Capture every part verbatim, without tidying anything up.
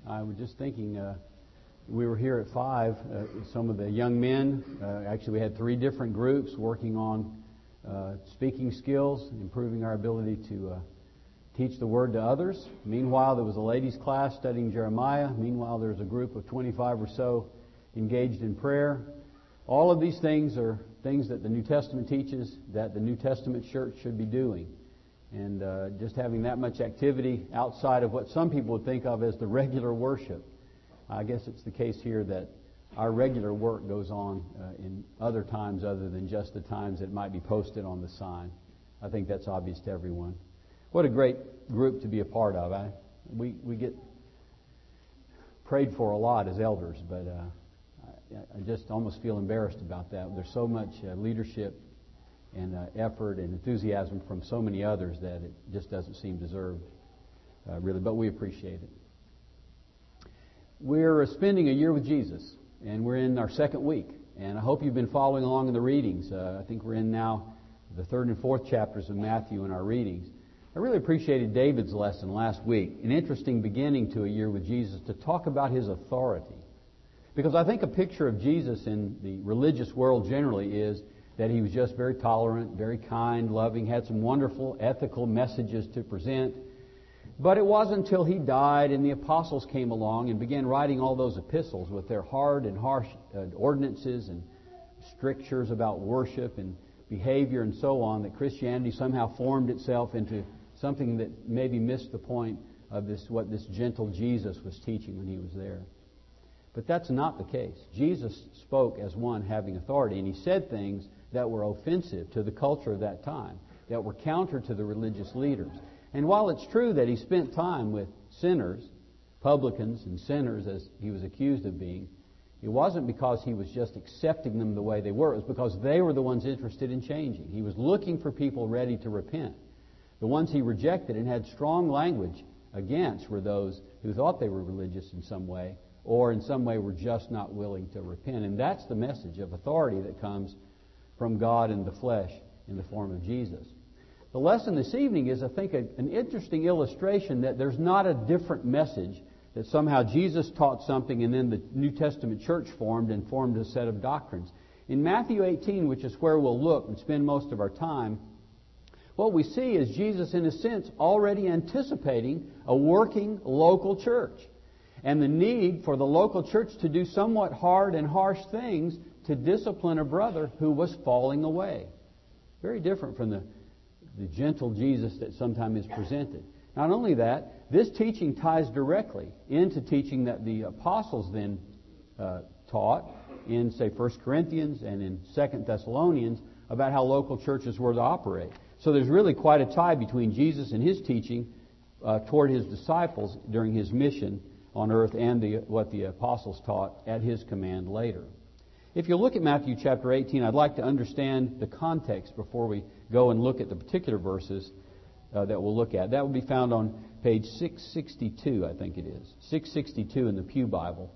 I was just thinking, uh, we were here at five. Uh, some of the young men, uh, actually we had three different groups working on uh, speaking skills, improving our ability to uh, teach the Word to others. Meanwhile, there was a ladies' class studying Jeremiah. Meanwhile, there was a group of twenty-five or so engaged in prayer. All of these things are things that the New Testament teaches that the New Testament church should be doing. And uh, just having that much activity outside of what some people would think of as the regular worship. I guess it's the case here that our regular work goes on uh, in other times other than just the times that might be posted on the sign. I think that's obvious to everyone. What a great group to be a part of. I, we, we get prayed for a lot as elders, but uh, I, I just almost feel embarrassed about that. There's so much uh, leadership and uh, effort and enthusiasm from so many others that it just doesn't seem deserved, uh, really, but we appreciate it. We're spending a year with Jesus, and we're in our second week, and I hope you've been following along in the readings. Uh, I think we're in now the third and fourth chapters of Matthew in our readings. I really appreciated David's lesson last week, an interesting beginning to a year with Jesus, to talk about his authority. Because I think a picture of Jesus in the religious world generally is that he was just very tolerant, very kind, loving, had some wonderful ethical messages to present. But it wasn't until he died and the apostles came along and began writing all those epistles with their hard and harsh uh, ordinances and strictures about worship and behavior and so on that Christianity somehow formed itself into something that maybe missed the point of this, what this gentle Jesus was teaching when he was there. But that's not the case. Jesus spoke as one having authority, and he said things that were offensive to the culture of that time, that were counter to the religious leaders. And while it's true that he spent time with sinners, publicans and sinners as he was accused of being, it wasn't because he was just accepting them the way they were. It was because they were the ones interested in changing. He was looking for people ready to repent. The ones he rejected and had strong language against were those who thought they were religious in some way, or in some way were just not willing to repent. And that's the message of authority that comes from God in the flesh in the form of Jesus. The lesson this evening is, I think, a, an interesting illustration that there's not a different message, that somehow Jesus taught something and then the New Testament church formed and formed a set of doctrines. In Matthew eighteen, which is where we'll look and spend most of our time, what we see is Jesus, in a sense, already anticipating a working local church and the need for the local church to do somewhat hard and harsh things to discipline a brother who was falling away. Very different from the, the gentle Jesus that sometimes is presented. Not only that, this teaching ties directly into teaching that the apostles then uh, taught in, say, First Corinthians and in Second Thessalonians about how local churches were to operate. So there's really quite a tie between Jesus and his teaching uh, toward his disciples during his mission on earth and the, what the apostles taught at his command later. If you look at Matthew chapter eighteen, I'd like to understand the context before we go and look at the particular verses uh, that we'll look at. That will be found on page six sixty-two, I think it is. six sixty-two in the Pew Bible.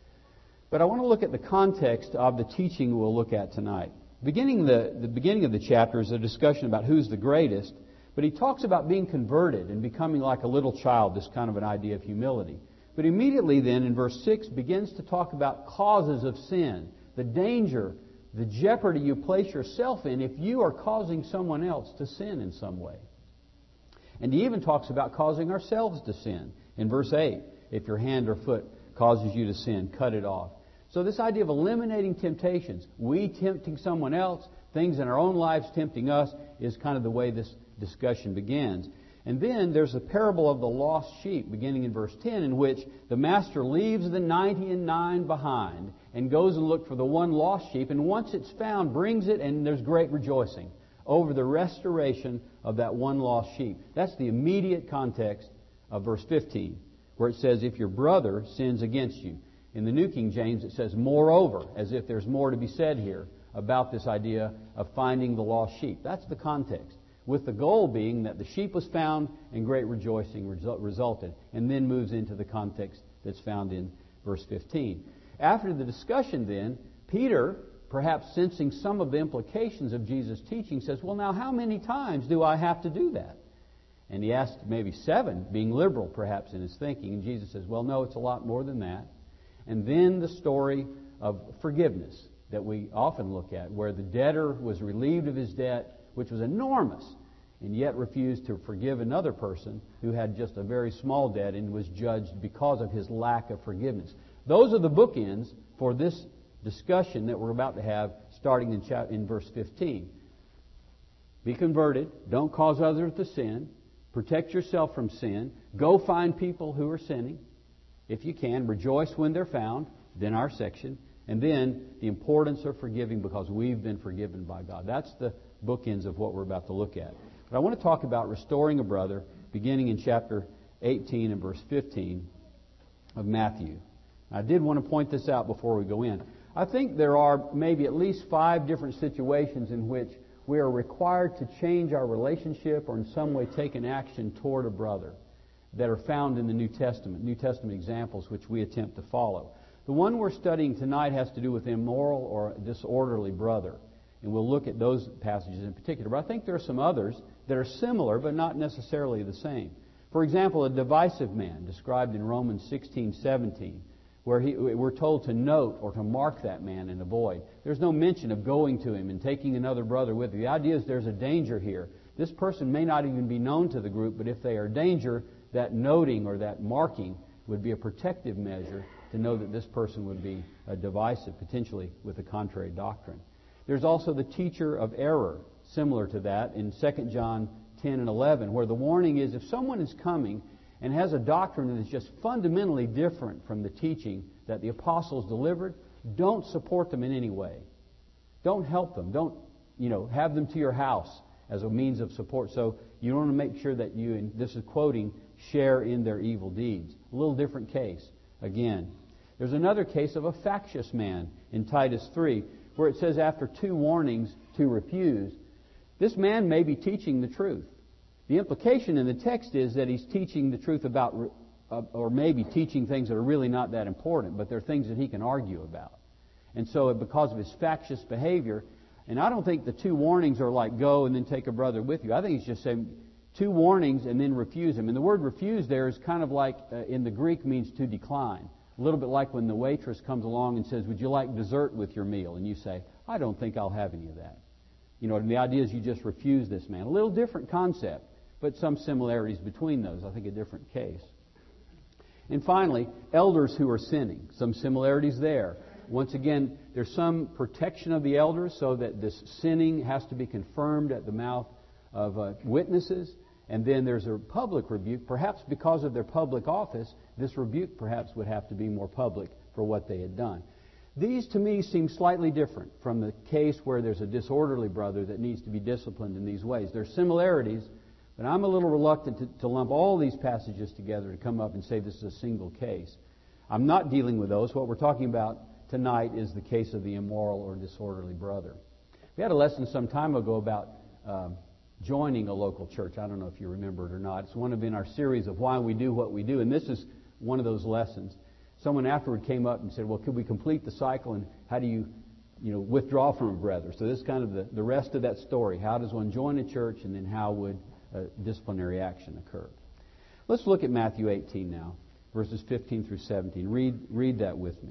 But I want to look at the context of the teaching we'll look at tonight. Beginning the, the beginning of the chapter is a discussion about who's the greatest, but he talks about being converted and becoming like a little child, this kind of an idea of humility. But immediately then, in verse six, begins to talk about causes of sin, the danger, the jeopardy you place yourself in if you are causing someone else to sin in some way. And he even talks about causing ourselves to sin. In verse eight, if your hand or foot causes you to sin, cut it off. So this idea of eliminating temptations, we tempting someone else, things in our own lives tempting us, is kind of the way this discussion begins. And then there's the parable of the lost sheep, beginning in verse ten, in which the master leaves the ninety and nine behind and goes and looks for the one lost sheep, and once it's found, brings it, and there's great rejoicing over the restoration of that one lost sheep. That's the immediate context of verse fifteen, where it says, if your brother sins against you. In the New King James, it says, moreover, as if there's more to be said here about this idea of finding the lost sheep. That's the context, with the goal being that the sheep was found and great rejoicing resulted, and then moves into the context that's found in verse fifteen. After the discussion then, Peter, perhaps sensing some of the implications of Jesus' teaching, says, well, now how many times do I have to do that? And he asked maybe seven, being liberal perhaps in his thinking. And Jesus says, well, no, it's a lot more than that. And then the story of forgiveness that we often look at, where the debtor was relieved of his debt, which was enormous, and yet refused to forgive another person who had just a very small debt and was judged because of his lack of forgiveness. Those are the bookends for this discussion that we're about to have, starting in, chapter, in verse fifteen. Be converted. Don't cause others to sin. Protect yourself from sin. Go find people who are sinning. If you can, rejoice when they're found. Then our section. And then the importance of forgiving because we've been forgiven by God. That's the bookends of what we're about to look at. But I want to talk about restoring a brother, beginning in chapter eighteen and verse fifteen of Matthew. I did want to point this out before we go in. I think there are maybe at least five different situations in which we are required to change our relationship or in some way take an action toward a brother that are found in the New Testament, New Testament examples which we attempt to follow. The one we're studying tonight has to do with immoral or disorderly brother. And we'll look at those passages in particular. But I think there are some others that are similar but not necessarily the same. For example, a divisive man described in Romans sixteen seventeen, where he, we're told to note or to mark that man and avoid. There's no mention of going to him and taking another brother with you. The idea is there's a danger here. This person may not even be known to the group, but if they are danger, that noting or that marking would be a protective measure to know that this person would be uh, divisive, potentially with a contrary doctrine. There's also the teacher of error, similar to that, in Second John ten and eleven, where the warning is if someone is coming and has a doctrine that is just fundamentally different from the teaching that the apostles delivered, don't support them in any way. Don't help them. Don't, you know, have them to your house as a means of support. So you want to make sure that you, and this is quoting, share in their evil deeds. A little different case. Again, there's another case of a factious man in Titus three, where it says after two warnings to refuse, this man may be teaching the truth. The implication in the text is that he's teaching the truth about, uh, or maybe teaching things that are really not that important, but they're things that he can argue about. And so because of his factious behavior, and I don't think the two warnings are like go and then take a brother with you. I think he's just saying two warnings and then refuse him. And the word refuse there is kind of like, uh, in the Greek, means to decline. A little bit like when the waitress comes along and says, would you like dessert with your meal? And you say, I don't think I'll have any of that. You know, and the idea is you just refuse this man. A little different concept, but some similarities between those. I think a different case. And finally, elders who are sinning. Some similarities there. Once again, there's some protection of the elders so that this sinning has to be confirmed at the mouth of uh, witnesses. And then there's a public rebuke. Perhaps because of their public office, this rebuke perhaps would have to be more public for what they had done. These, to me, seem slightly different from the case where there's a disorderly brother that needs to be disciplined in these ways. There's similarities, but I'm a little reluctant to, to lump all these passages together to come up and say this is a single case. I'm not dealing with those. What we're talking about tonight is the case of the immoral or disorderly brother. We had a lesson some time ago about um, joining a local church. I don't know if you remember it or not. It's one of in our series of why we do what we do, and this is one of those lessons. Someone afterward came up and said, well, could we complete the cycle, and how do you, you know, withdraw from a brother? So this is kind of the, the rest of that story. How does one join a church, and then how would uh, disciplinary action occur? Let's look at Matthew eighteen now, verses fifteen through seventeen. Read, read that with me.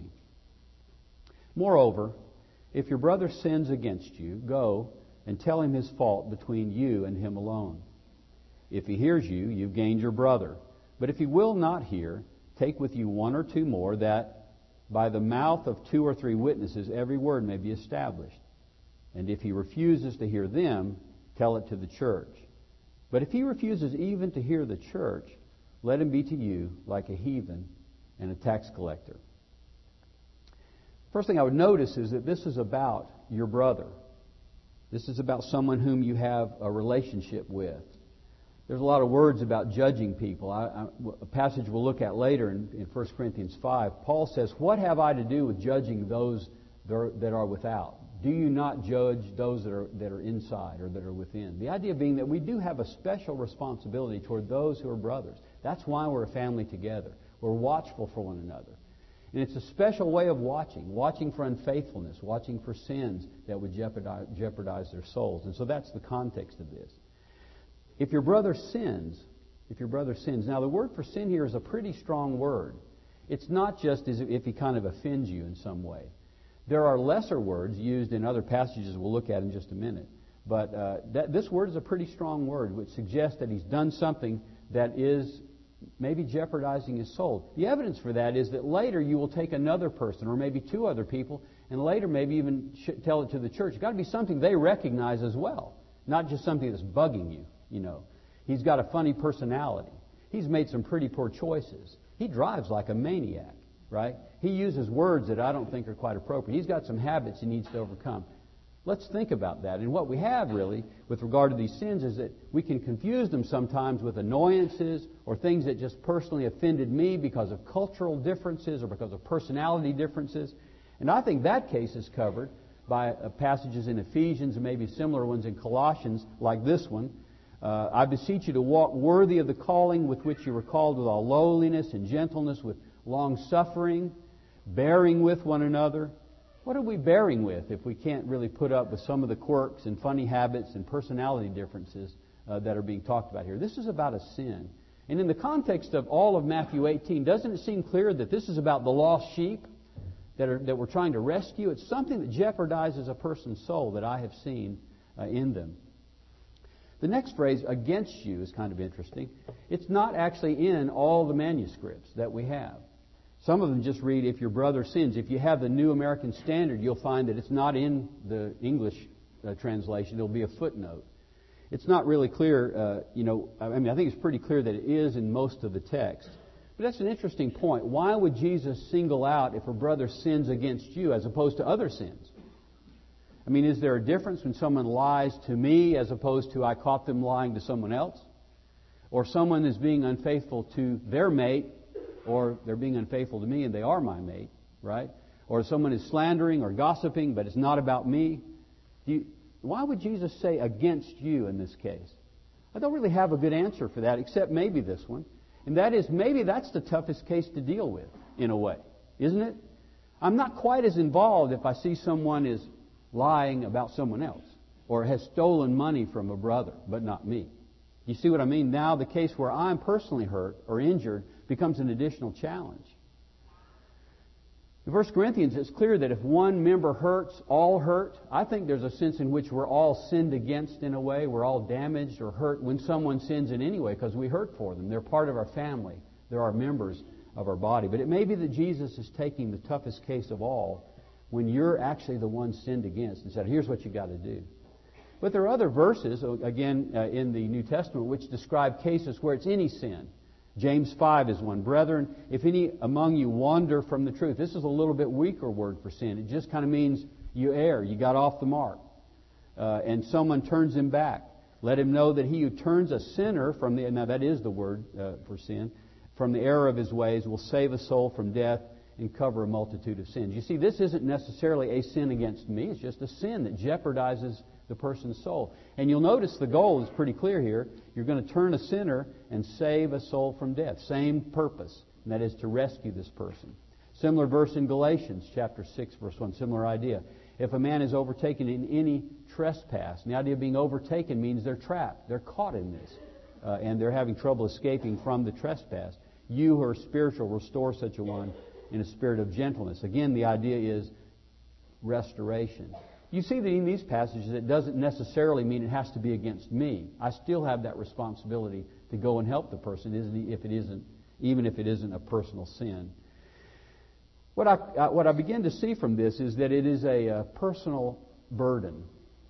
Moreover, if your brother sins against you, go and tell him his fault between you and him alone. If he hears you, you've gained your brother. But if he will not hear, take with you one or two more, that by the mouth of two or three witnesses every word may be established. And if he refuses to hear them, tell it to the church. But if he refuses even to hear the church, let him be to you like a heathen and a tax collector. First thing I would notice is that this is about your brother. This is about someone whom you have a relationship with. There's a lot of words about judging people. I, I, a passage we'll look at later in, in First Corinthians five, Paul says, what have I to do with judging those that are, that are without? Do you not judge those that are, that are inside or that are within? The idea being that we do have a special responsibility toward those who are brothers. That's why we're a family together. We're watchful for one another. And it's a special way of watching, watching for unfaithfulness, watching for sins that would jeopardize, jeopardize their souls. And so that's the context of this. If your brother sins, if your brother sins. Now, the word for sin here is a pretty strong word. It's not just as if he kind of offends you in some way. There are lesser words used in other passages we'll look at in just a minute. But uh, that, this word is a pretty strong word, which suggests that he's done something that is maybe jeopardizing his soul. The evidence for that is that later you will take another person, or maybe two other people, and later maybe even sh- tell it to the church. It's got to be something they recognize as well, not just something that's bugging you, you know. He's got a funny personality. He's made some pretty poor choices. He drives like a maniac, right? He uses words that I don't think are quite appropriate. He's got some habits he needs to overcome. Let's think about that. And what we have really with regard to these sins is that we can confuse them sometimes with annoyances or things that just personally offended me because of cultural differences or because of personality differences. And I think that case is covered by uh, passages in Ephesians and maybe similar ones in Colossians like this one. Uh, I beseech you to walk worthy of the calling with which you were called, with all lowliness and gentleness, with long suffering, bearing with one another. What are we bearing with if we can't really put up with some of the quirks and funny habits and personality differences uh, that are being talked about here? This is about a sin. And in the context of all of Matthew eighteen, doesn't it seem clear that this is about the lost sheep that, are, that we're trying to rescue? It's something that jeopardizes a person's soul that I have seen uh, in them. The next phrase, against you, is kind of interesting. It's not actually in all the manuscripts that we have. Some of them just read, if your brother sins. If you have the New American Standard, you'll find that it's not in the English uh, translation. There'll be a footnote. It's not really clear, uh, you know, I mean, I think it's pretty clear that it is in most of the text. But that's an interesting point. Why would Jesus single out if a brother sins against you as opposed to other sins? I mean, is there a difference when someone lies to me as opposed to I caught them lying to someone else? Or someone is being unfaithful to their mate, or they're being unfaithful to me and they are my mate, right? Or someone is slandering or gossiping, but it's not about me. Do you, why would Jesus say against you in this case? I don't really have a good answer for that, except maybe this one. And that is, maybe that's the toughest case to deal with, in a way. Isn't it? I'm not quite as involved if I see someone is lying about someone else, or has stolen money from a brother, but not me. You see what I mean? Now the case where I'm personally hurt or injured becomes an additional challenge. In First Corinthians, it's clear that if one member hurts, all hurt. I think there's a sense in which we're all sinned against in a way. We're all damaged or hurt when someone sins in any way because we hurt for them. They're part of our family. They're our members of our body. But it may be that Jesus is taking the toughest case of all when you're actually the one sinned against and said, here's what you got to do. But there are other verses, again, uh, in the New Testament, which describe cases where it's any sin. James five is one. Brethren, if any among you wander from the truth. This is a little bit weaker word for sin. It just kind of means you err. You got off the mark. Uh, and someone turns him back. Let him know that he who turns a sinner from the, now that is the word uh, for sin, from the error of his ways will save a soul from death and cover a multitude of sins. You see, this isn't necessarily a sin against me. It's just a sin that jeopardizes the person's soul. And you'll notice the goal is pretty clear here. You're going to turn a sinner and save a soul from death. Same purpose, and that is to rescue this person. Similar verse in Galatians chapter six, verse one. Similar idea. If a man is overtaken in any trespass, and the idea of being overtaken means they're trapped. They're caught in this. Uh, and they're having trouble escaping from the trespass. You who are spiritual, restore such a one in a spirit of gentleness. Again, the idea is restoration. You see that in these passages, it doesn't necessarily mean it has to be against me. I still have that responsibility to go and help the person, isn't if it isn't, even if it isn't a personal sin. What I uh, what I begin to see from this is that it is a, a personal burden.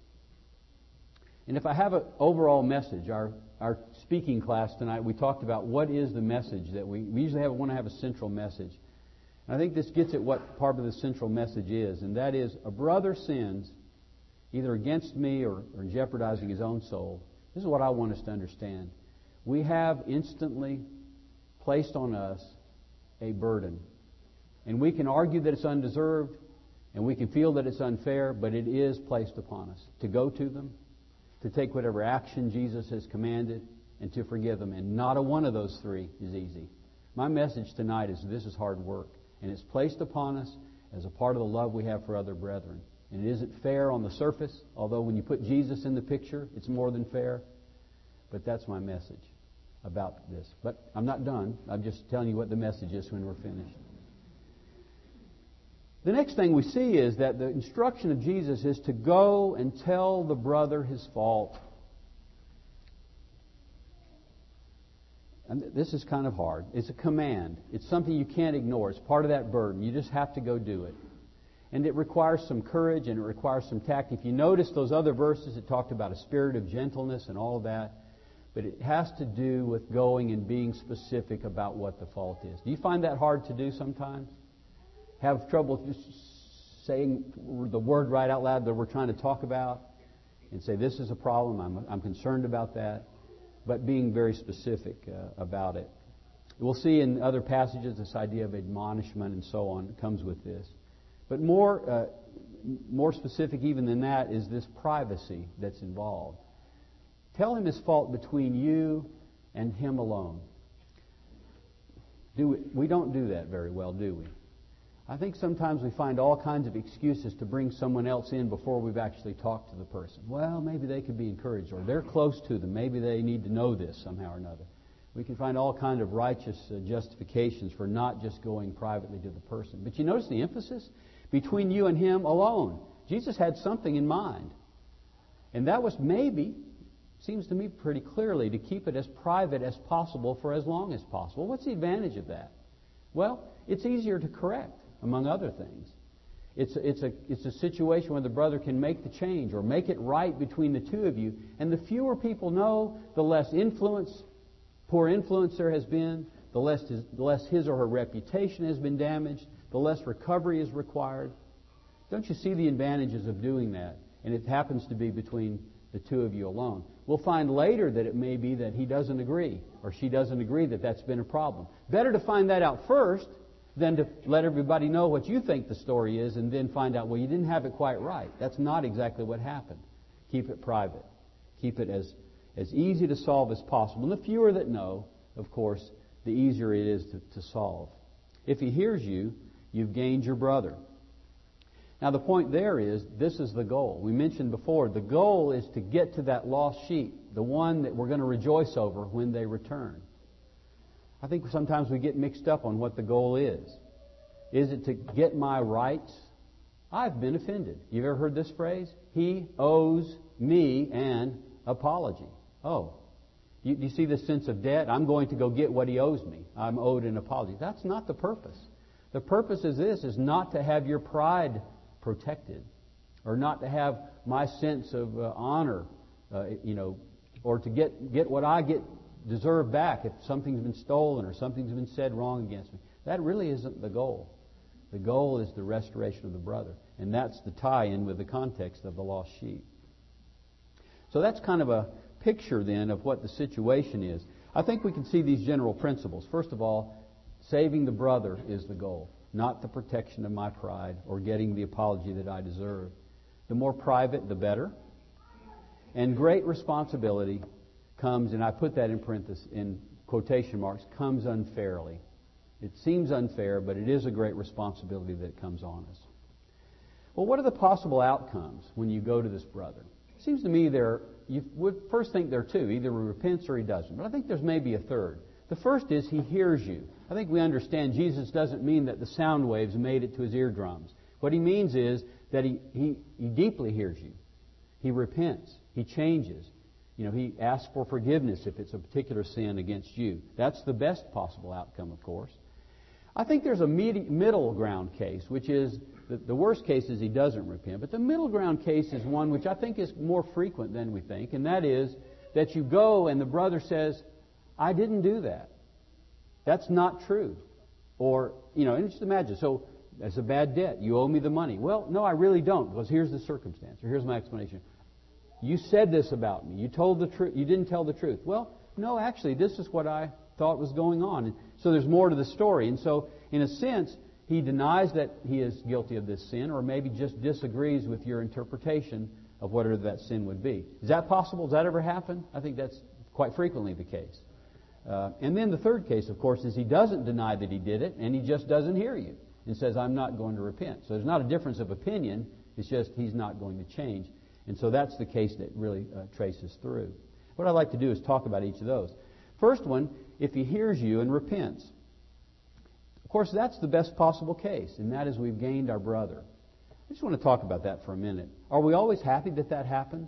And if I have an overall message, our our speaking class tonight, we talked about what is the message that we, we usually have, want to have a central message. I think this gets at what part of the central message is, and that is a brother sins either against me or, or jeopardizing his own soul. This is what I want us to understand. We have instantly placed on us a burden. And we can argue that it's undeserved, and we can feel that it's unfair, but it is placed upon us to go to them, to take whatever action Jesus has commanded, and to forgive them. And not a one of those three is easy. My message tonight is this is hard work. And it's placed upon us as a part of the love we have for other brethren. And it isn't fair on the surface, although when you put Jesus in the picture, it's more than fair. But that's my message. about this. But I'm not done. I'm just telling you what the message is when we're finished. The next thing we see is that the instruction of Jesus is to go and tell the brother his fault. And this is kind of hard. It's a command. It's something you can't ignore. It's part of that burden. You just have to go do it. And it requires some courage and it requires some tact. If you notice those other verses, it talked about a spirit of gentleness and all of that. But it has to do with going and being specific about what the fault is. Do you find that hard to do sometimes? Have trouble just saying the word right out loud that we're trying to talk about and say, this is a problem, I'm, I'm concerned about that, but being very specific uh, about it. We'll see in other passages this idea of admonishment and so on comes with this. But more, uh, more specific even than that is this privacy that's involved. Tell him his fault between you and him alone. Do we, we don't do that very well, do we? I think sometimes we find all kinds of excuses to bring someone else in before we've actually talked to the person. Well, maybe they could be encouraged, or they're close to them. Maybe they need to know this somehow or another. We can find all kinds of righteous uh, justifications for not just going privately to the person. But you notice the emphasis? Between you and him alone. Jesus had something in mind. And that was maybe, seems to me pretty clearly, to keep it as private as possible for as long as possible. What's the advantage of that? Well, it's easier to correct, among other things. It's a, it's a, it's a situation where the brother can make the change or make it right between the two of you. And the fewer people know, the less influence, poor influence there has been, the less his, the less his or her reputation has been damaged, the less recovery is required. Don't you see the advantages of doing that? And it happens to be between the two of you alone. We'll find later that it may be that he doesn't agree or she doesn't agree that that's been a problem. Better to find that out first than to let everybody know what you think the story is and then find out, well, you didn't have it quite right. That's not exactly what happened. Keep it private. Keep it as, as easy to solve as possible. And the fewer that know, of course, the easier it is to, to solve. If he hears you, you've gained your brother. Now the point there is, this is the goal. We mentioned before, the goal is to get to that lost sheep, the one that we're going to rejoice over when they return. I think sometimes we get mixed up on what the goal is. Is it to get my rights? I've been offended. You've ever heard this phrase? He owes me an apology. Oh, you, you see this sense of debt? I'm going to go get what he owes me. I'm owed an apology. That's not the purpose. The purpose is this, is not to have your pride protected, or not to have my sense of uh, honor, uh, you know, or to get, get what I get deserve back if something's been stolen or something's been said wrong against me. That really isn't the goal. The goal is the restoration of the brother, and that's the tie-in with the context of the lost sheep. So that's kind of a picture then of what the situation is. I think we can see these general principles. First of all, saving the brother is the goal, not the protection of my pride or getting the apology that I deserve. The more private, the better. And great responsibility comes, and I put that in parentheses, in quotation marks, comes unfairly. It seems unfair, but it is a great responsibility that comes on us. Well, what are the possible outcomes when you go to this brother? It seems to me there, you would first think there are two. Either he repents or he doesn't. But I think there's maybe a third. The first is he hears you. I think we understand Jesus doesn't mean that the sound waves made it to his eardrums. What he means is that he, he, he deeply hears you. He repents. He changes. You know, he asks for forgiveness if it's a particular sin against you. That's the best possible outcome, of course. I think there's a mid- middle ground case, which is the, the worst case is he doesn't repent. But the middle ground case is one which I think is more frequent than we think, and that is that you go and the brother says, I didn't do that. That's not true. Or, you know, and just imagine, so that's a bad debt. You owe me the money. Well, no, I really don't, because here's the circumstance, or here's my explanation. You said this about me. You told the truth. You didn't tell the truth. Well, no, actually, this is what I thought was going on. And so there's more to the story. And so, in a sense, he denies that he is guilty of this sin, or maybe just disagrees with your interpretation of whatever that sin would be. Is that possible? Does that ever happen? I think that's quite frequently the case. Uh, and then the third case, of course, is he doesn't deny that he did it, and he just doesn't hear you and says, I'm not going to repent. So there's not a difference of opinion. It's just he's not going to change. And so that's the case that really uh, traces through. What I'd like to do is talk about each of those. First one, if he hears you and repents. Of course, that's the best possible case, and that is we've gained our brother. I just want to talk about that for a minute. Are we always happy that that happens?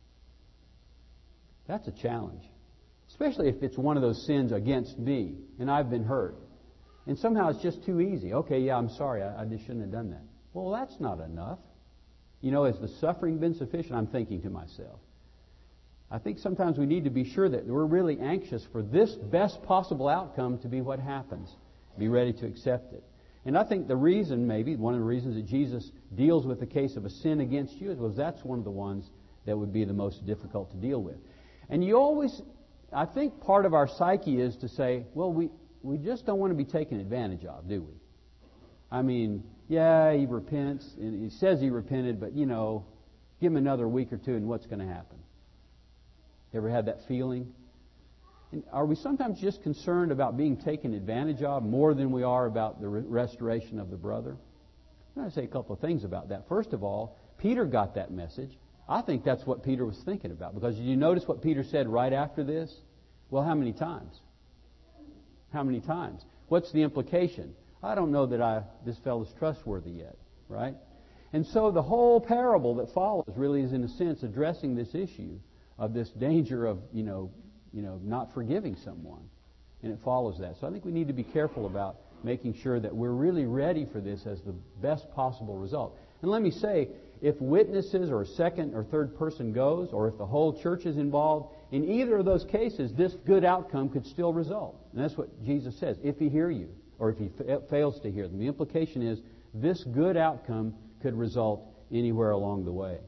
That's a challenge. Especially if it's one of those sins against me, and I've been hurt. And somehow it's just too easy. Okay, yeah, I'm sorry, I, I just shouldn't have done that. Well, that's not enough. You know, has the suffering been sufficient? I'm thinking to myself. I think sometimes we need to be sure that we're really anxious for this best possible outcome to be what happens. Be ready to accept it. And I think the reason, maybe, one of the reasons that Jesus deals with the case of a sin against you is because that's one of the ones that would be the most difficult to deal with. And you always, I think part of our psyche is to say, well, we, we just don't want to be taken advantage of, do we? I mean, yeah, he repents, and he says he repented, but, you know, give him another week or two and what's going to happen? You ever had that feeling? And are we sometimes just concerned about being taken advantage of more than we are about the re- restoration of the brother? I'm going to say a couple of things about that. First of all, Peter got that message. I think that's what Peter was thinking about. Because did you notice what Peter said right after this? Well, how many times? How many times? What's the implication? I don't know that I this fellow's trustworthy yet, right? And so the whole parable that follows really is, in a sense, addressing this issue of this danger of, you know, you know, not forgiving someone. And it follows that. So I think we need to be careful about making sure that we're really ready for this as the best possible result. And let me say, if witnesses or a second or third person goes, or if the whole church is involved, in either of those cases, this good outcome could still result. And that's what Jesus says, if he hear you, or if he fa- fails to hear them. The implication is this good outcome could result anywhere along the way.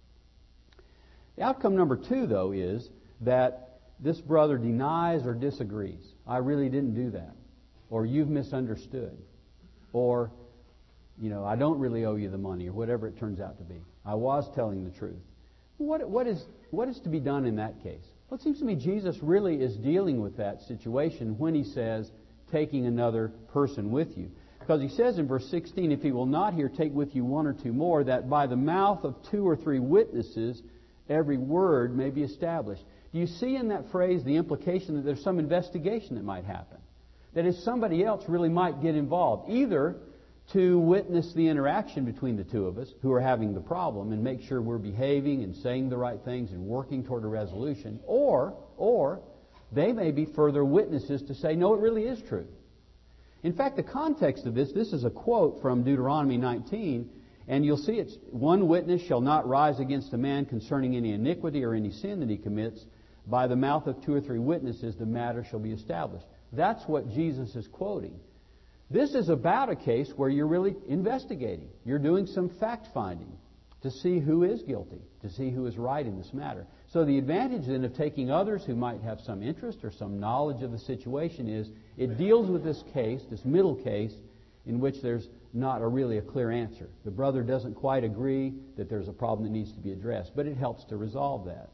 The outcome number two, though, is that this brother denies or disagrees. I really didn't do that. Or you've misunderstood. Or, you know, I don't really owe you the money, or whatever it turns out to be. I was telling the truth. What, what is, what is to be done in that case? Well, it seems to me Jesus really is dealing with that situation when he says, taking another person with you. Because he says in verse sixteen, if he will not here take with you one or two more, that by the mouth of two or three witnesses every word may be established. Do you see in that phrase the implication that there's some investigation that might happen? That if somebody else really might get involved, either to witness the interaction between the two of us who are having the problem and make sure we're behaving and saying the right things and working toward a resolution, or, or they may be further witnesses to say, no, it really is true. In fact, the context of this, this is a quote from Deuteronomy nineteen, and you'll see it's, one witness shall not rise against a man concerning any iniquity or any sin that he commits. By the mouth of two or three witnesses the matter shall be established. That's what Jesus is quoting. This is about a case where you're really investigating. You're doing some fact-finding to see who is guilty, to see who is right in this matter. So the advantage then of taking others who might have some interest or some knowledge of the situation is it deals with this case, this middle case, in which there's not a really a clear answer. The brother doesn't quite agree that there's a problem that needs to be addressed, but it helps to resolve that.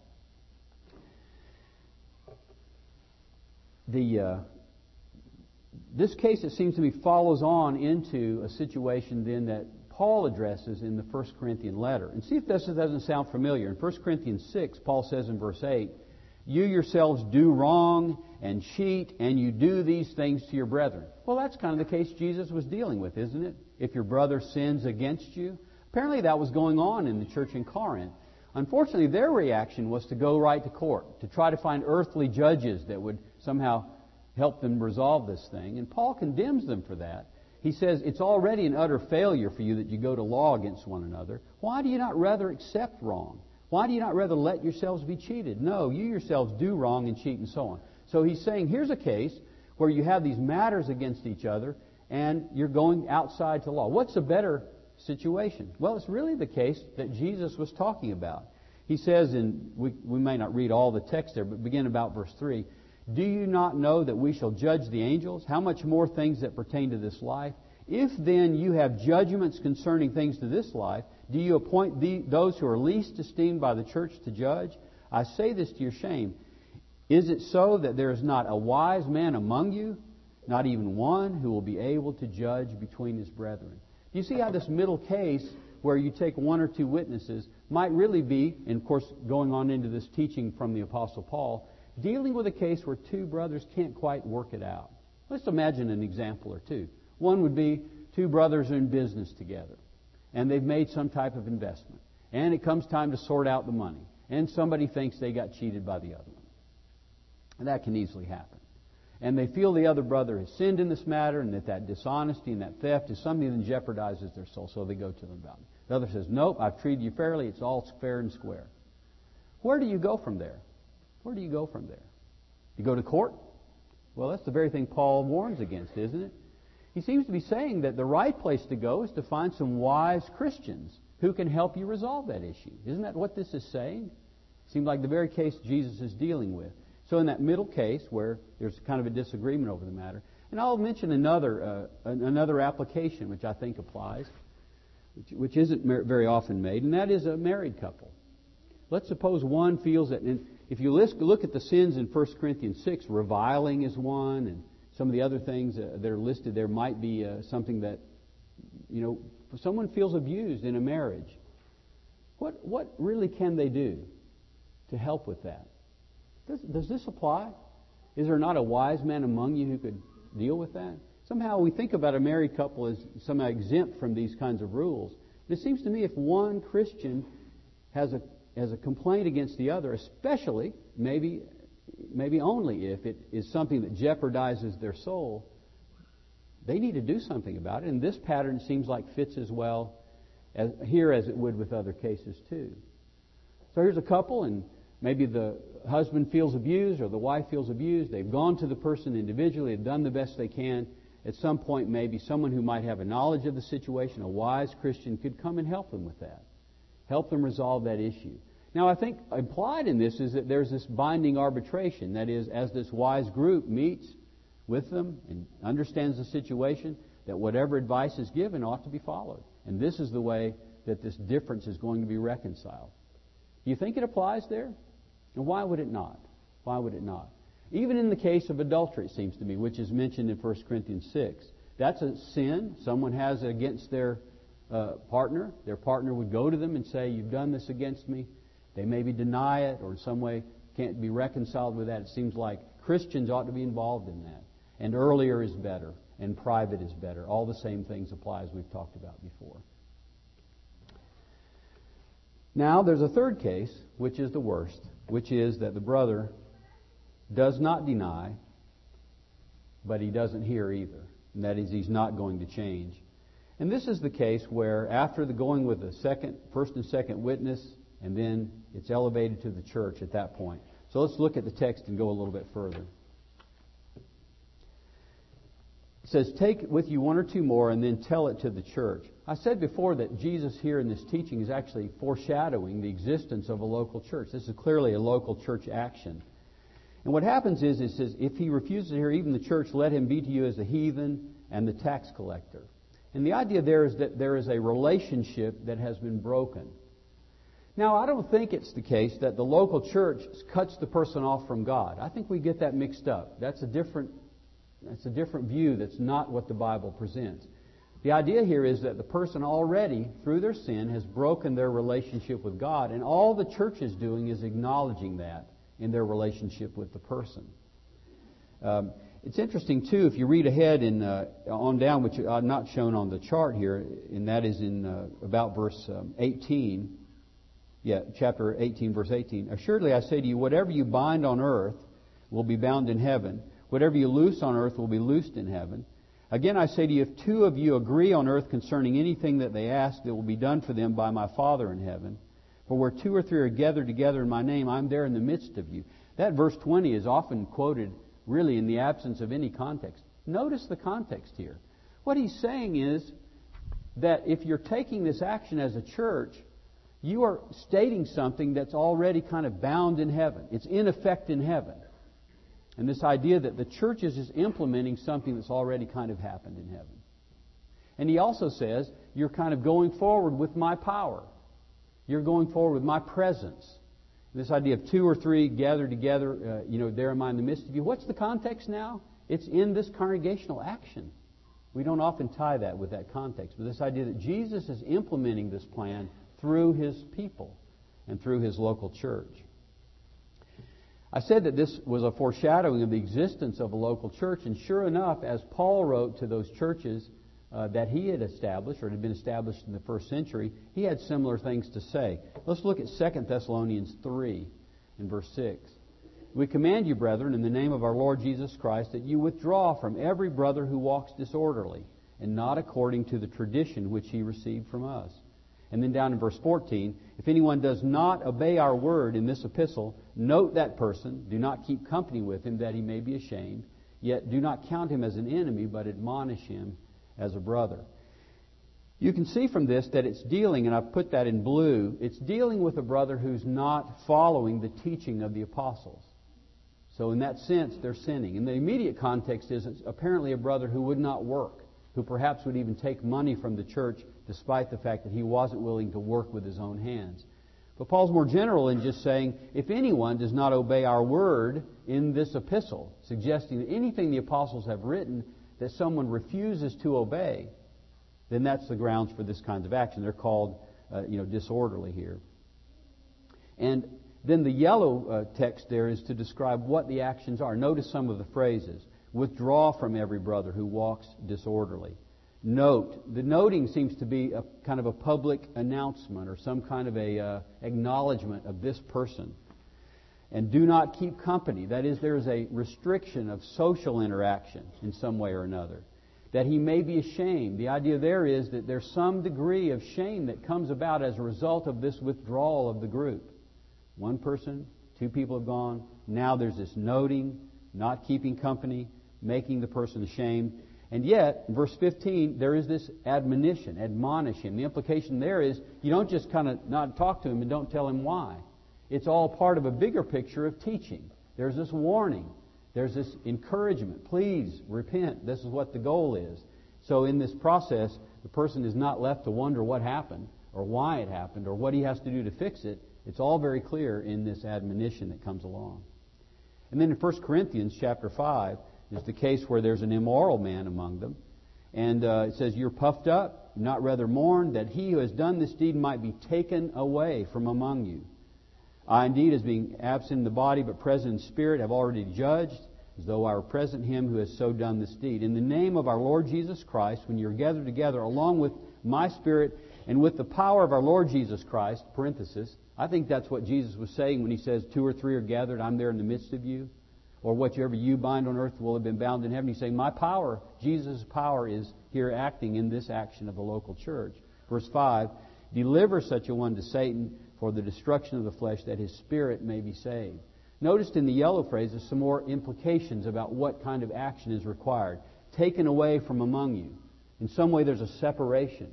The uh, this case, it seems to me, follows on into a situation then that Paul addresses in the First Corinthian letter. And see if this doesn't sound familiar. In First Corinthians six, Paul says in verse eight, you yourselves do wrong and cheat, and you do these things to your brethren. Well, that's kind of the case Jesus was dealing with, isn't it? If your brother sins against you. Apparently that was going on in the church in Corinth. Unfortunately, their reaction was to go right to court, to try to find earthly judges that would somehow help them resolve this thing. And Paul condemns them for that. He says, it's already an utter failure for you that you go to law against one another. Why do you not rather accept wrong? Why do you not rather let yourselves be cheated? No, you yourselves do wrong and cheat and so on. So he's saying, here's a case where you have these matters against each other and you're going outside to law. What's a better situation? Well, it's really the case that Jesus was talking about. He says, in we, we may not read all the text there, but begin about verse three. Do you not know that we shall judge the angels? How much more things that pertain to this life? If then you have judgments concerning things to this life, do you appoint the, those who are least esteemed by the church to judge? I say this to your shame. Is it so that there is not a wise man among you, not even one, who will be able to judge between his brethren? Do you see how this middle case, where you take one or two witnesses, might really be, and of course going on into this teaching from the Apostle Paul, dealing with a case where two brothers can't quite work it out. Let's imagine an example or two. One would be two brothers are in business together, and they've made some type of investment, and it comes time to sort out the money, and somebody thinks they got cheated by the other one. And that can easily happen. And they feel the other brother has sinned in this matter, and that that dishonesty and that theft is something that jeopardizes their soul, so they go to them about it. The other says, nope, I've treated you fairly, it's all fair and square. Where do you go from there? Where do you go from there? You go to court? Well, that's the very thing Paul warns against, isn't it? He seems to be saying that the right place to go is to find some wise Christians who can help you resolve that issue. Isn't that what this is saying? Seems like the very case Jesus is dealing with. So in that middle case where there's kind of a disagreement over the matter, and I'll mention another uh, another application which I think applies, which, which isn't very often made, and that is a married couple. Let's suppose one feels that, and if you look at the sins in First Corinthians six, reviling is one, and some of the other things that are listed there might be uh, something that, you know, if someone feels abused in a marriage, what what really can they do to help with that? Does, does this apply? Is there not a wise man among you who could deal with that? Somehow we think about a married couple as somehow exempt from these kinds of rules. But it seems to me if one Christian has a has a complaint against the other, especially maybe maybe only if it is something that jeopardizes their soul, they need to do something about it. And this pattern seems like fits as well as here as it would with other cases too. So here's a couple, and maybe the husband feels abused or the wife feels abused. They've gone to the person individually, have done the best they can. At some point, maybe someone who might have a knowledge of the situation, a wise Christian, could come and help them with that. Help them resolve that issue. Now, I think implied in this is that there's this binding arbitration. That is, as this wise group meets with them and understands the situation, that whatever advice is given ought to be followed. And this is the way that this difference is going to be reconciled. Do you think it applies there? And why would it not? Why would it not? Even in the case of adultery, it seems to me, which is mentioned in First Corinthians six. That's a sin someone has against their uh, partner. Their partner would go to them and say, you've done this against me. They maybe deny it or in some way can't be reconciled with that. It seems like Christians ought to be involved in that. And earlier is better, and private is better. All the same things apply as we've talked about before. Now, there's a third case, which is the worst, which is that the brother does not deny, but he doesn't hear either. And that is, he's not going to change. And this is the case where after the going with the second, first and second witness, and then it's elevated to the church at that point. So let's look at the text and go a little bit further. It says, take with you one or two more and then tell it to the church. I said before that Jesus here in this teaching is actually foreshadowing the existence of a local church. This is clearly a local church action. And what happens is, it says, if he refuses to hear even the church, let him be to you as a heathen and the tax collector. And the idea there is that there is a relationship that has been broken. Now, I don't think it's the case that the local church cuts the person off from God. I think we get that mixed up. That's a different That's a different view. That's not what the Bible presents. The idea here is that the person already, through their sin, has broken their relationship with God, and all the church is doing is acknowledging that in their relationship with the person. Um, it's interesting, too, if you read ahead in uh, on down, which I'm not shown on the chart here, and that is in uh, about verse um, eighteen. Yeah, chapter eighteen, verse eighteen. Assuredly, I say to you, whatever you bind on earth will be bound in heaven. Whatever you loose on earth will be loosed in heaven. Again, I say to you, if two of you agree on earth concerning anything that they ask, it will be done for them by my Father in heaven. For where two or three are gathered together in my name, I'm there in the midst of you. That verse twenty is often quoted really in the absence of any context. Notice the context here. What he's saying is that if you're taking this action as a church, you are stating something that's already kind of bound in heaven. It's in effect in heaven. And this idea that the church is just implementing something that's already kind of happened in heaven. And he also says, you're kind of going forward with my power. You're going forward with my presence. And this idea of two or three gathered together, uh, you know, there am I in the midst of you. What's the context now? It's in this congregational action. We don't often tie that with that context. But this idea that Jesus is implementing this plan through His people and through His local church. I said that this was a foreshadowing of the existence of a local church, and sure enough, as Paul wrote to those churches uh, that he had established, or had been established in the first century, he had similar things to say. Let's look at Second Thessalonians three in verse six. We command you, brethren, in the name of our Lord Jesus Christ, that you withdraw from every brother who walks disorderly, and not according to the tradition which he received from us. And then down in verse fourteen, if anyone does not obey our word in this epistle, note that person, do not keep company with him, that he may be ashamed, yet do not count him as an enemy, but admonish him as a brother. You can see from this that it's dealing, and I've put that in blue, it's dealing with a brother who's not following the teaching of the apostles. So in that sense, they're sinning. And the immediate context is it's apparently a brother who would not work, who perhaps would even take money from the church despite the fact that he wasn't willing to work with his own hands. But Paul's more general in just saying, if anyone does not obey our word in this epistle, suggesting that anything the apostles have written that someone refuses to obey, then that's the grounds for this kind of action. They're called, uh, you know, disorderly here. And then the yellow uh, text there is to describe what the actions are. Notice some of the phrases. Withdraw from every brother who walks disorderly. Note. The noting seems to be a kind of a public announcement or some kind of a uh, acknowledgement of this person. And do not keep company. That is, there is a restriction of social interaction in some way or another. That he may be ashamed. The idea there is that there's some degree of shame that comes about as a result of this withdrawal of the group. One person, two people have gone. Now there's this noting, not keeping company, making the person ashamed. And yet, in verse fifteen, there is this admonition, admonish him. The implication there is you don't just kind of not talk to him and don't tell him why. It's all part of a bigger picture of teaching. There's this warning. There's this encouragement. Please repent. This is what the goal is. So in this process, the person is not left to wonder what happened or why it happened or what he has to do to fix it. It's all very clear in this admonition that comes along. And then in First Corinthians chapter five is the case where there's an immoral man among them. And uh, it says, you're puffed up, not rather mourn, that he who has done this deed might be taken away from among you. I indeed, as being absent in the body but present in spirit, have already judged, as though I were present, him who has so done this deed. In the name of our Lord Jesus Christ, when you're gathered together, along with my spirit and with the power of our Lord Jesus Christ, parenthesis, I think that's what Jesus was saying when he says, two or three are gathered, I'm there in the midst of you. Or whatever you bind on earth will have been bound in heaven. He's saying, my power, Jesus' power, is here acting in this action of the local church. Verse five, deliver such a one to Satan for the destruction of the flesh, that his spirit may be saved. Noticed in the yellow phrase, there's some more implications about what kind of action is required. Taken away from among you. In some way, there's a separation.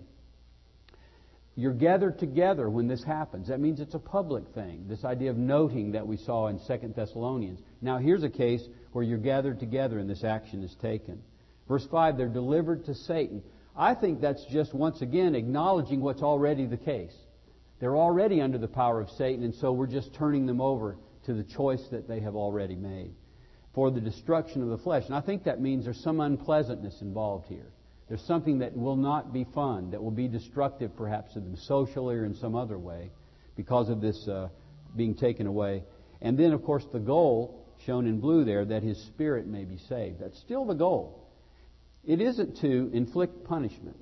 You're gathered together when this happens. That means it's a public thing. This idea of noting that we saw in Second Thessalonians. Now here's a case where you're gathered together and this action is taken. Verse five, they're delivered to Satan. I think that's just once again acknowledging what's already the case. They're already under the power of Satan, and so we're just turning them over to the choice that they have already made for the destruction of the flesh. And I think that means there's some unpleasantness involved here. There's something that will not be fun, that will be destructive perhaps to them socially or in some other way because of this uh, being taken away. And then, of course, the goal, shown in blue there, that his spirit may be saved. That's still the goal. It isn't to inflict punishment.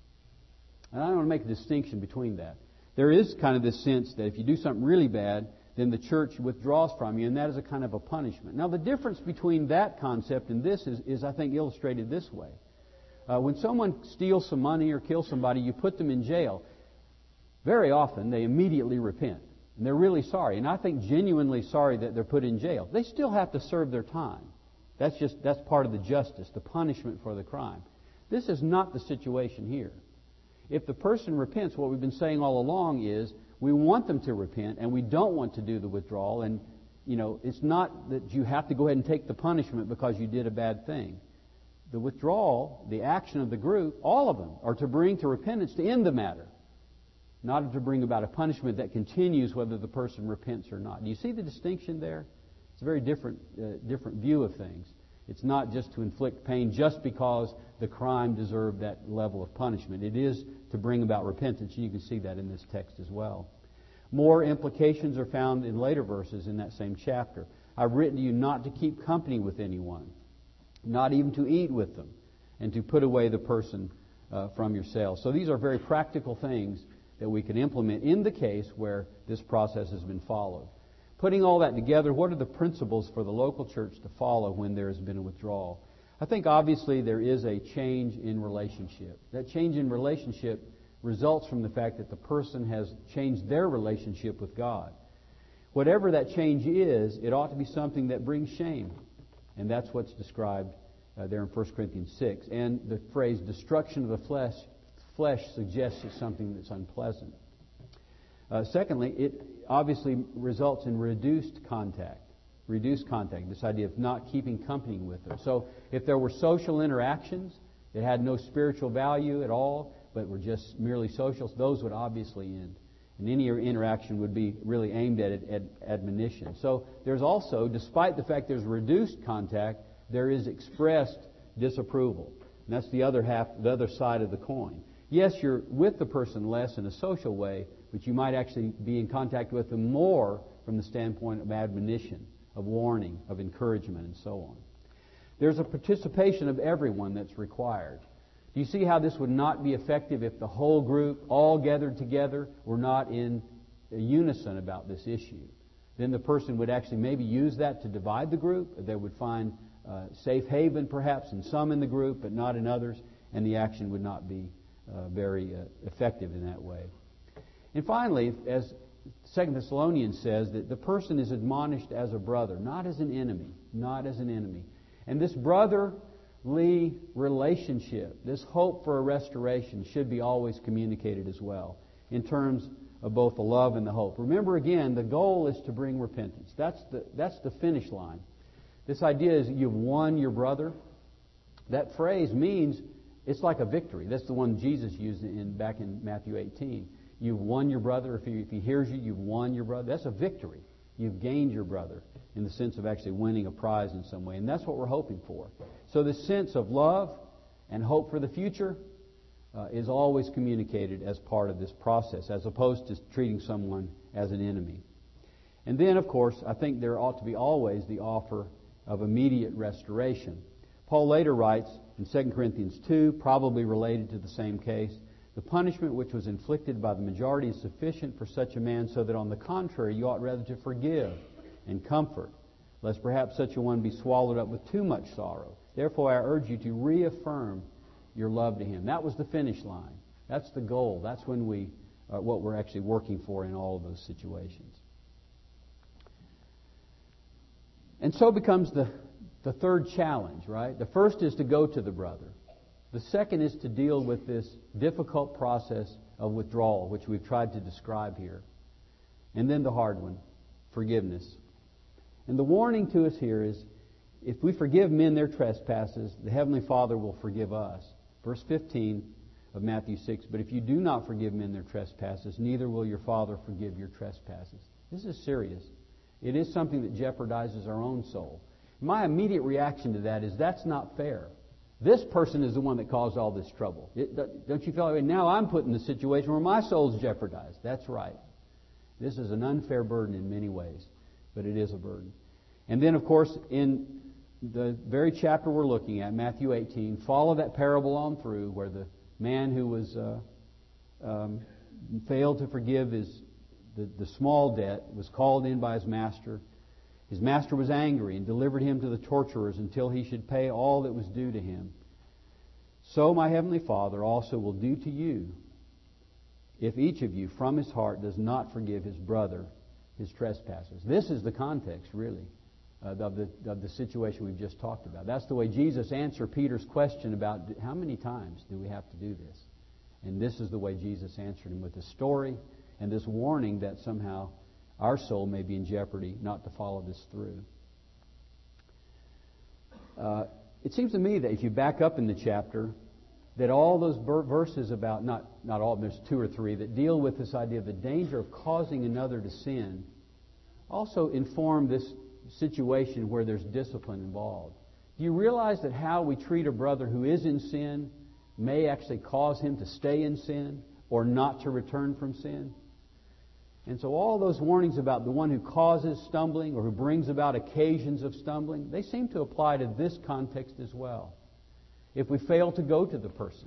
And I don't want to make a distinction between that. There is kind of this sense that if you do something really bad, then the church withdraws from you, and that is a kind of a punishment. Now, the difference between that concept and this is, is I think, illustrated this way. Uh, when someone steals some money or kills somebody, you put them in jail. Very often, they immediately repent. And they're really sorry. And I think genuinely sorry that they're put in jail. They still have to serve their time. That's just that's part of the justice, the punishment for the crime. This is not the situation here. If the person repents, what we've been saying all along is we want them to repent, and we don't want to do the withdrawal. And, you know, it's not that you have to go ahead and take the punishment because you did a bad thing. The withdrawal, the action of the group, all of them are to bring to repentance to end the matter, not to bring about a punishment that continues whether the person repents or not. Do you see the distinction there? It's a very different, uh, different view of things. It's not just to inflict pain just because the crime deserved that level of punishment. It is to bring about repentance, and you can see that in this text as well. More implications are found in later verses in that same chapter. I've written to you not to keep company with anyone, not even to eat with them, and to put away the person uh, from yourselves. So these are very practical things that we can implement in the case where this process has been followed. Putting all that together, what are the principles for the local church to follow when there has been a withdrawal? I think obviously there is a change in relationship. That change in relationship results from the fact that the person has changed their relationship with God. Whatever that change is, it ought to be something that brings shame. And that's what's described uh, there in First Corinthians six. And the phrase destruction of the flesh, flesh suggests it's something that's unpleasant. Uh, secondly, it obviously results in reduced contact. Reduced contact, this idea of not keeping company with them. So if there were social interactions that had no spiritual value at all, but were just merely social, those would obviously end. And any interaction would be really aimed at, at admonition. So there's also, despite the fact there's reduced contact, there is expressed disapproval. And that's the other half, the other side of the coin. Yes, you're with the person less in a social way, but you might actually be in contact with them more from the standpoint of admonition, of warning, of encouragement, and so on. There's a participation of everyone that's required. Do you see how this would not be effective if the whole group, all gathered together, were not in unison about this issue? Then the person would actually maybe use that to divide the group. They would find uh, safe haven perhaps in some in the group, but not in others, and the action would not be uh, very uh, effective in that way. And finally, as Second Thessalonians says, that the person is admonished as a brother, not as an enemy, not as an enemy. And this brotherly relationship, this hope for a restoration, should be always communicated as well in terms of both the love and the hope. Remember again, the goal is to bring repentance. That's the that's the finish line. This idea is you've won your brother. That phrase means it's like a victory. That's the one Jesus used in back in Matthew eighteen. You've won your brother. If he, if he hears you, you've won your brother. That's a victory. You've gained your brother in the sense of actually winning a prize in some way. And that's what we're hoping for. So this sense of love and hope for the future uh, is always communicated as part of this process, as opposed to treating someone as an enemy. And then, of course, I think there ought to be always the offer of immediate restoration. Paul later writes in Second Corinthians two, probably related to the same case, the punishment which was inflicted by the majority is sufficient for such a man, so that on the contrary you ought rather to forgive and comfort, lest perhaps such a one be swallowed up with too much sorrow. Therefore I urge you to reaffirm your love to him. That was the finish line. That's the goal. That's when we, uh, what we're actually working for in all of those situations. And so becomes the, the third challenge, right? The first is to go to the brother. The second is to deal with this difficult process of withdrawal, which we've tried to describe here. And then the hard one, forgiveness. And the warning to us here is, if we forgive men their trespasses, the Heavenly Father will forgive us. Verse fifteen of Matthew six, but if you do not forgive men their trespasses, neither will your Father forgive your trespasses. This is serious. It is something that jeopardizes our own soul. My immediate reaction to that is, that's not fair. This person is the one that caused all this trouble. It, don't you feel like, now I'm put in the situation where my soul's jeopardized? That's right. This is an unfair burden in many ways, but it is a burden. And then, of course, in the very chapter we're looking at, Matthew eighteen, follow that parable on through, where the man who was uh, um, failed to forgive his the, the small debt was called in by his master. His master was angry and delivered him to the torturers until he should pay all that was due to him. So my heavenly Father also will do to you, if each of you from his heart does not forgive his brother his trespasses. This is the context, really, uh, of the of the situation we've just talked about. That's the way Jesus answered Peter's question about how many times do we have to do this? And this is the way Jesus answered him, with this story and this warning that somehow our soul may be in jeopardy not to follow this through. Uh, it seems to me that if you back up in the chapter, that all those verses about, not, not all, there's two or three, that deal with this idea of the danger of causing another to sin, also inform this situation where there's discipline involved. Do you realize that how we treat a brother who is in sin may actually cause him to stay in sin or not to return from sin? And so all those warnings about the one who causes stumbling or who brings about occasions of stumbling, they seem to apply to this context as well. If we fail to go to the person,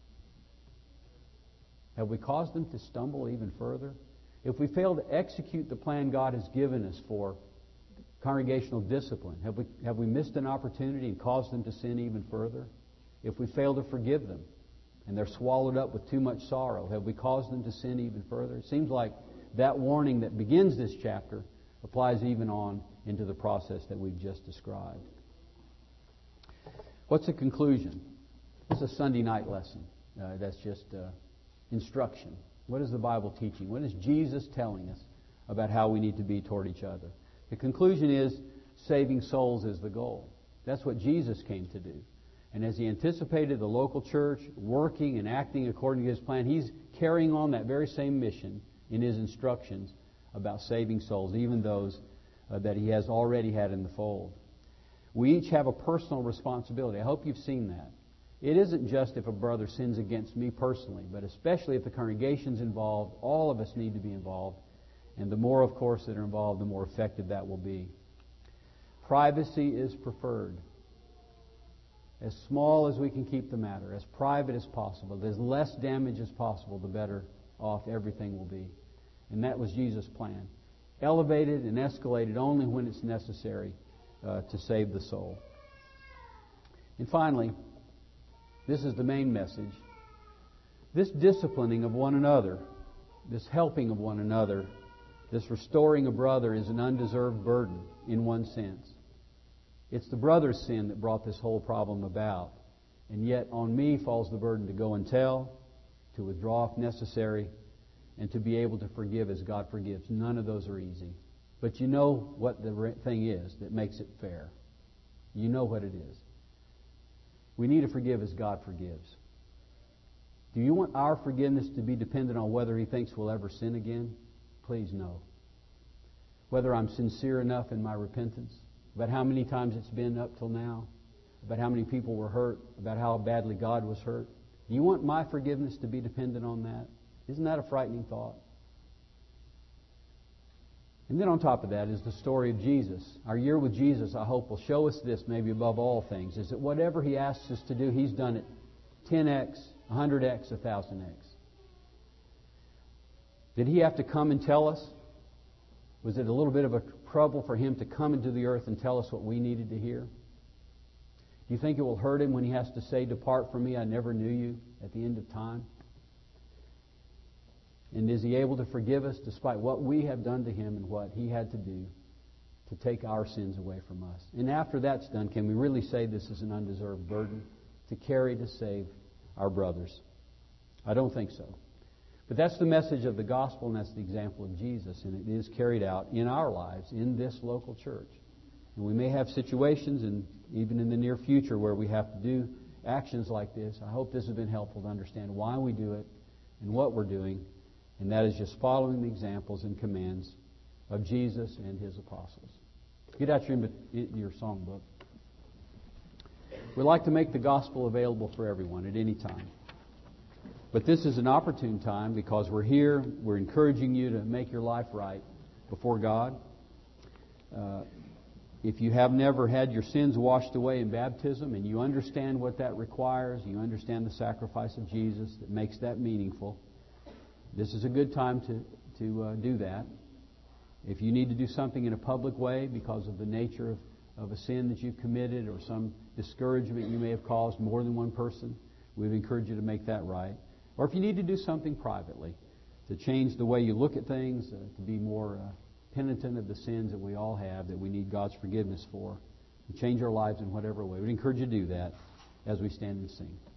have we caused them to stumble even further? If we fail to execute the plan God has given us for congregational discipline, have we, have we missed an opportunity and caused them to sin even further? If we fail to forgive them and they're swallowed up with too much sorrow, have we caused them to sin even further? It seems like that warning that begins this chapter applies even on into the process that we've just described. What's the conclusion? It's a Sunday night lesson. Uh, that's just uh, instruction. What is the Bible teaching? What is Jesus telling us about how we need to be toward each other? The conclusion is saving souls is the goal. That's what Jesus came to do. And as he anticipated the local church working and acting according to his plan, he's carrying on that very same mission in his instructions about saving souls, even those uh, that he has already had in the fold. We each have a personal responsibility. I hope you've seen that. It isn't just if a brother sins against me personally, but especially if the congregation's involved, all of us need to be involved. And the more, of course, that are involved, the more effective that will be. Privacy is preferred. As small as we can keep the matter, as private as possible, as less damage as possible, the better off everything will be. And that was Jesus' plan. Elevated and escalated only when it's necessary uh, to save the soul. And finally, this is the main message. This disciplining of one another, this helping of one another, this restoring a brother is an undeserved burden in one sense. It's the brother's sin that brought this whole problem about. And yet on me falls the burden to go and tell, to withdraw if necessary, and to be able to forgive as God forgives. None of those are easy. But you know what the thing is that makes it fair. You know what it is. We need to forgive as God forgives. Do you want our forgiveness to be dependent on whether He thinks we'll ever sin again? Please no. Whether I'm sincere enough in my repentance, about how many times it's been up till now, about how many people were hurt, about how badly God was hurt. Do you want my forgiveness to be dependent on that? Isn't that a frightening thought? And then on top of that is the story of Jesus. Our year with Jesus, I hope, will show us this maybe above all things, is that whatever He asks us to do, He's done it ten x, one hundred x, one thousand x. Did He have to come and tell us? Was it a little bit of a trouble for Him to come into the earth and tell us what we needed to hear? Do you think it will hurt Him when He has to say, "Depart from me, I never knew you," at the end of time? And is He able to forgive us despite what we have done to Him and what He had to do to take our sins away from us? And after that's done, can we really say this is an undeserved burden to carry to save our brothers? I don't think so. But that's the message of the gospel, and that's the example of Jesus, and it is carried out in our lives in this local church. And we may have situations, and even in the near future, where we have to do actions like this. I hope this has been helpful to understand why we do it and what we're doing, and that is just following the examples and commands of Jesus and His apostles. Get out your, your songbook. We'd like to make the gospel available for everyone at any time. But this is an opportune time because we're here. We're encouraging you to make your life right before God. Uh, if you have never had your sins washed away in baptism and you understand what that requires, you understand the sacrifice of Jesus that makes that meaningful, this is a good time to, to uh, do that. If you need to do something in a public way because of the nature of, of a sin that you've committed or some discouragement you may have caused more than one person, we'd encourage you to make that right. Or if you need to do something privately, to change the way you look at things, uh, to be more uh, penitent of the sins that we all have, that we need God's forgiveness for, and change our lives in whatever way, we'd encourage you to do that as we stand and sing.